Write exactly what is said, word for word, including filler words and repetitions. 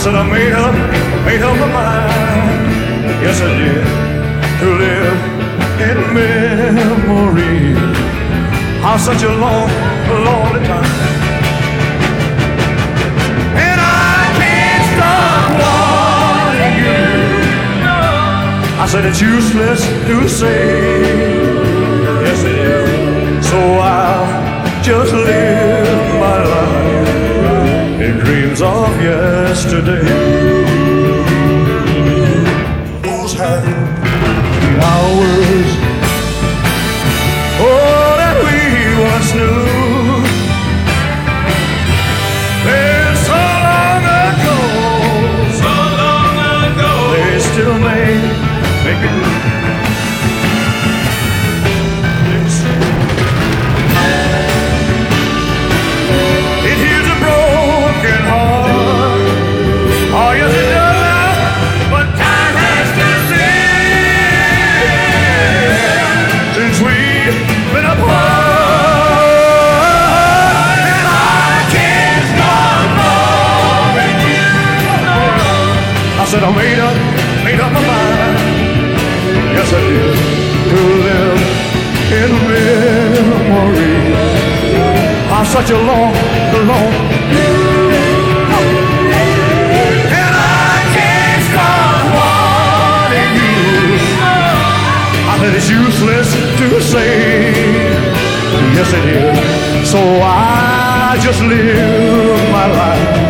said I made up, made up my mind. Yes, I did. To live in memory of such a long, lonely time. And I can't stop wanting you. I said it's useless to say. Yes, it is. So I'll just live my life in dreams of yesterday. Those happy hours, oh, that we once knew. They're so long ago, so long ago. They still may make it. It heals a broken heart. Oh, yes, it does. But time has to see since we've been apart. And I can't stop loving you. I said I made up, made up my mind. Yes, I did. To live in memory of such a long, long. And I can't stop wanting you. I said it's useless to say. Yes, it is. So I just live my life